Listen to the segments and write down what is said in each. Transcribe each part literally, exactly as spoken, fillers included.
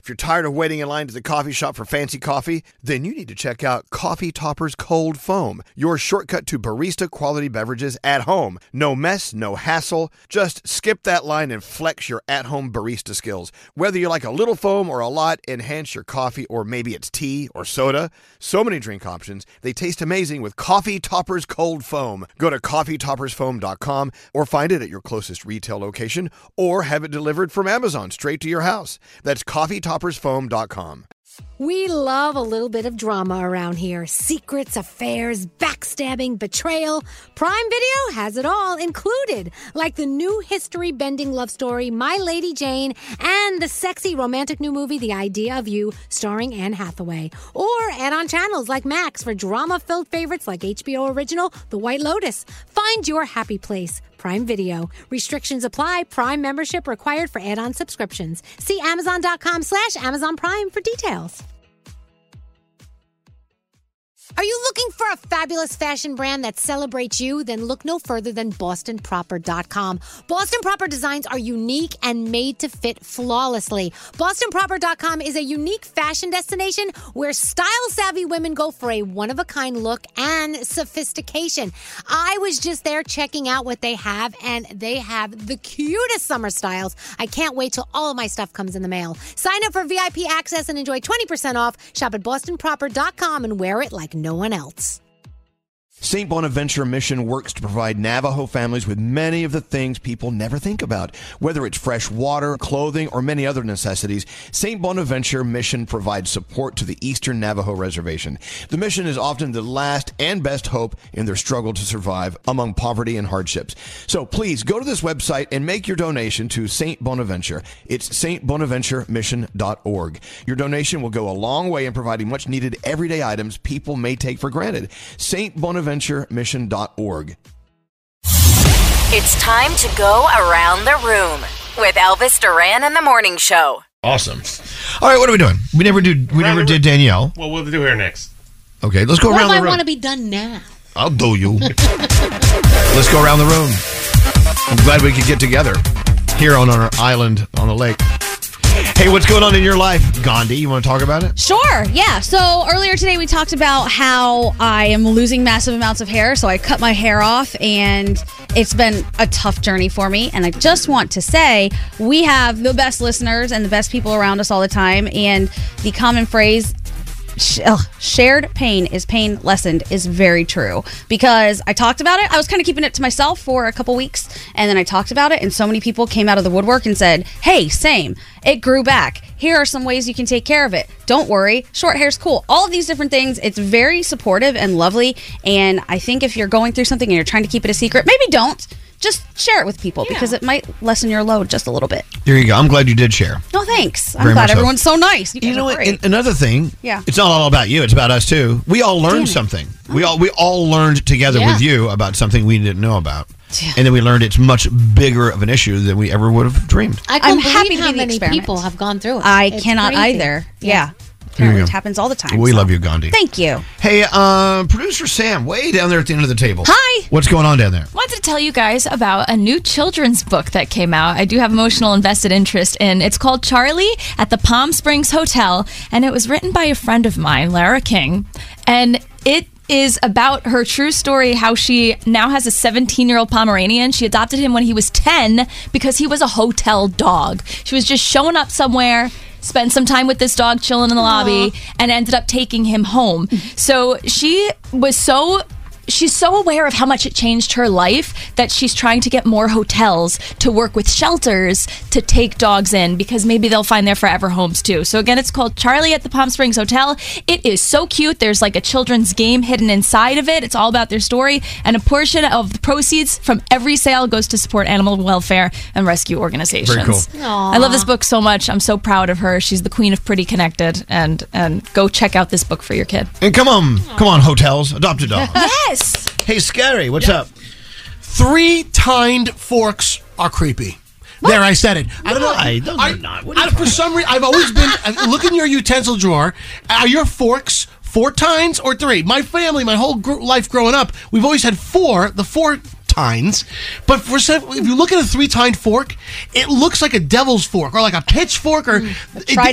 If you're tired of waiting in line to the coffee shop for fancy coffee, then you need to check out Coffee Topper's Cold Foam, your shortcut to barista quality beverages at home. No mess, no hassle. Just skip that line and flex your at-home barista skills. Whether you like a little foam or a lot, enhance your coffee, or maybe it's tea or soda. So many drink options. They taste amazing with Coffee Topper's Cold Foam. Go to coffee toppers foam dot com or find it at your closest retail location or have it delivered from Amazon straight to your house. That's coffee toppers foam dot com. We love a little bit of drama around here. Secrets, affairs, backstabbing, betrayal. Prime Video has it all included, like the new history-bending love story, My Lady Jane, and the sexy romantic new movie, The Idea of You, starring Anne Hathaway. Or add-on channels like Max for drama-filled favorites like H B O original The White Lotus. Find your happy place. Prime Video. Restrictions apply. Prime membership required for add-on subscriptions. See amazon.com slash Amazon Prime for details. Are you looking for a fabulous fashion brand that celebrates you? Then look no further than Boston Proper dot com. Boston Proper designs are unique and made to fit flawlessly. Boston Proper dot com is a unique fashion destination where style-savvy women go for a one-of-a-kind look and sophistication. I was just there checking out what they have, and they have the cutest summer styles. I can't wait till all of my stuff comes in the mail. Sign up for V I P access and enjoy twenty percent off. Shop at Boston Proper dot com and wear it like no one else. Saint Bonaventure Mission works to provide Navajo families with many of the things people never think about. Whether it's fresh water, clothing, or many other necessities, Saint Bonaventure Mission provides support to the Eastern Navajo Reservation. The mission is often the last and best hope in their struggle to survive among poverty and hardships. So please go to this website and make your donation to Saint Bonaventure. It's saint bonaventure mission dot org. Your donation will go a long way in providing much needed everyday items people may take for granted. Saint Bonaventure mission dot org. It's time to go around the room with Elvis Duran and the Morning Show. Awesome. All right, what are we doing? We never do. We never did Danielle. What will we do here next? Okay, let's go what around the room. What do I want to be done now? I'll do you. Let's go around the room. I'm glad we could get together here on our island on the lake. Hey, what's going on in your life, Gandhi? You want to talk about it? Sure, yeah. So earlier today we talked about how I am losing massive amounts of hair, so I cut my hair off, and it's been a tough journey for me. And I just want to say we have the best listeners and the best people around us all the time, and the common phrase, Sh- ugh, shared pain is pain lessened, is very true, because I talked about it. I was kind of keeping it to myself for a couple weeks, and then I talked about it, and so many people came out of the woodwork and said, hey, same, it grew back. Here are some ways you can take care of it. Don't worry, short hair's cool. All of these different things. It's very supportive and lovely, and I think if you're going through something and you're trying to keep it a secret, maybe don't. Just share it with people, yeah, because it might lessen your load just a little bit. There you go. I'm glad you did share. Oh, thanks. I'm Very glad much so. everyone's so nice. You, You guys know are what? great. And another thing. Yeah. It's not all about you. It's about us too. We all learned something. We all we all learned together Yeah. with you about something we didn't know about, Yeah. and then we learned it's much bigger of an issue than we ever would have dreamed. I I'm can't happy believe to how be the many experiment. people have gone through it. I It's cannot crazy. either. Yeah. Yeah. There you Apparently go. it happens all the time. We so. love you, Gandhi. Thank you. Hey, uh, producer Sam, way down there at the end of the table. Hi. What's going on down there? Wanted to tell you guys about a new children's book that came out. I do have emotional invested interest in. It's called Charlie at the Palm Springs Hotel, and it was written by a friend of mine, Lara King, and it is about her true story, how she now has a seventeen-year-old Pomeranian. She adopted him when he was ten because he was a hotel dog. She was just showing up somewhere, spent some time with this dog chilling in the lobby, and ended up taking him home. So she was so... She's so aware of how much it changed her life that she's trying to get more hotels to work with shelters to take dogs in, because maybe they'll find their forever homes too. So again, it's called Charlie at the Palm Springs Hotel. It is so cute. There's like a children's game hidden inside of it. It's all about their story, and a portion of the proceeds from every sale goes to support animal welfare and rescue organizations. Very cool. I love this book so much. I'm so proud of her. She's the queen of Pretty Connected, and and go check out this book for your kid. And come on, come on, hotels, adopt a dog. Yes. Hey, Scary, what's Yeah. up? Three-tined forks are creepy. There, I said it. I don't know. Why? Those I, are not. What are I, you for some reason, I've always been. uh, Look in your utensil drawer. Are your forks four tines or three? My family, my whole gr- life growing up, we've always had four. The four tines. But for some, if you look at a three-tined fork, it looks like a devil's fork or like a pitchfork or it- Trident? it-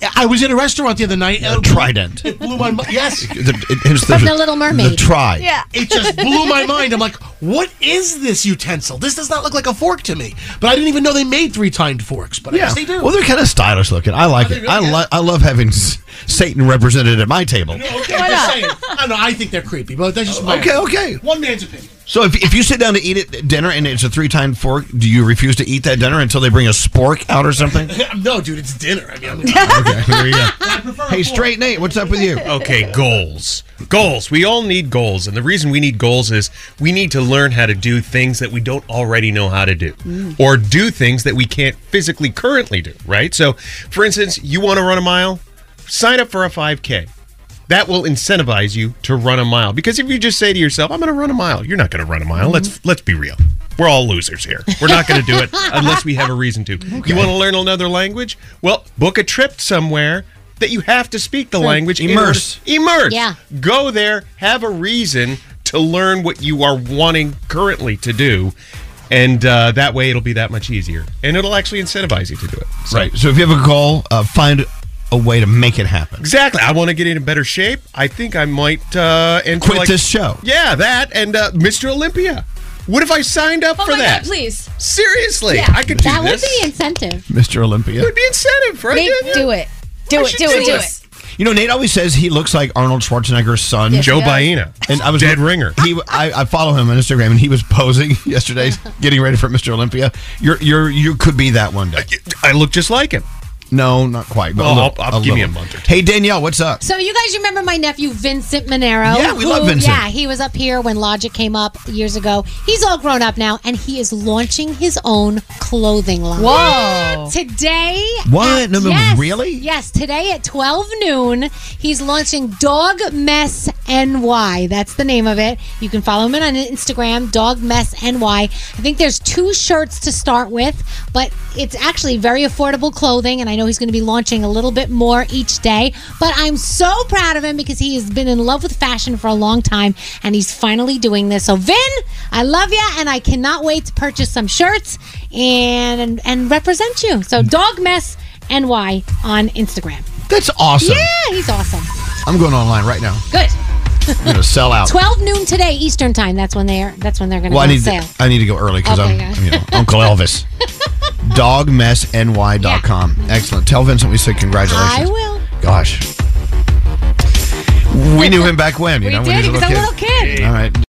I was in a restaurant the other night. A trident. It blew my mind. Yes. The, it, it's From The Little Mermaid. The try. Yeah. It just blew my mind. I'm like, what is this utensil? This does not look like a fork to me. But I didn't even know they made three-tined forks. But I Yeah. guess they do. Well, they're kind of stylish looking. I like Are they it. really? I, Yeah. lo- I love having s- Satan represented at my table. Okay, just saying. I don't know. I think they're creepy, but that's just my Okay, okay. one man's opinion. So if, if you sit down to eat at dinner and it's a three-tined fork, do you refuse to eat that dinner until they bring a spork out or something? No, dude, it's dinner. I mean, I'm, Okay, there you go. I prefer a Hey, fork. Straight Nate, what's up with you? Okay, goals. Goals. We all need goals. And the reason we need goals is we need to learn how to do things that we don't already know how to do, or do things that we can't physically currently do, right? So, for instance, you want to run a mile? Sign up for a five K. That will incentivize you to run a mile. Because if you just say to yourself, I'm going to run a mile, you're not going to run a mile. Let's let's be real. We're all losers here. We're not going to do it unless we have a reason to. You want to learn another language? Well, book a trip somewhere that you have to speak the language. in order- Immerse. Immerse. Yeah. Go there, have a reason to learn what you are wanting currently to do. And uh, that way it'll be that much easier. And it'll actually incentivize you to do it. So- Right. So if you have a goal, uh, find a way to make it happen. Exactly. I want to get in better shape. I think I might uh, enter Quit like- this show. Yeah, that and uh, Mister Olympia. What if I signed up Oh for my that? God, please. Seriously, Yeah. I could do That would this. be incentive. Mister Olympia. It would be incentive, right? Nate, Danielle? do it. Do I it. should Do do it. Do this. it. You know, Nate always says he looks like Arnold Schwarzenegger's son. Yes. Joe Yes. Baena. And I was Dead ringer. He, I, I follow him on Instagram, and he was posing yesterday, getting ready for Mister Olympia. You're, you're, you could be that one day. I look just like him. No, not quite. But Well, a little, I'll- I'll give me little. a month or two. Hey, Danielle, what's up? So you guys remember my nephew Vincent Monero? Yeah, we who- love Vincent. Yeah, he was up here when Logic came up years ago. He's all grown up now, and he is launching his own clothing line. Whoa. Today. What? at- No, no, yes, really? Yes, today at twelve noon, he's launching Dog Mess N Y. That's the name of it. You can follow him on Instagram, Dog Mess N Y. I think there's two shirts to start with, but it's actually very affordable clothing, and I know he's going to be launching a little bit more each day. But I'm so proud of him because he has been in love with fashion for a long time, and he's finally doing this. So, Vin, I love you, and I cannot wait to purchase some shirts and and, and represent you. So, Dog Mess N Y on Instagram. That's awesome. Yeah, he's awesome. I'm going online right now. Good. I'm going to sell out. twelve noon today Eastern time. That's when they're that's when they're going to Well, I go on need sale. to, I need to go early because Okay, I'm yeah. you know, Uncle Elvis. dog mess N Y dot com. Excellent. Tell Vincent we said congratulations. I will. Gosh. We knew him back when, you We know, did. when He he was was a little kid. All right.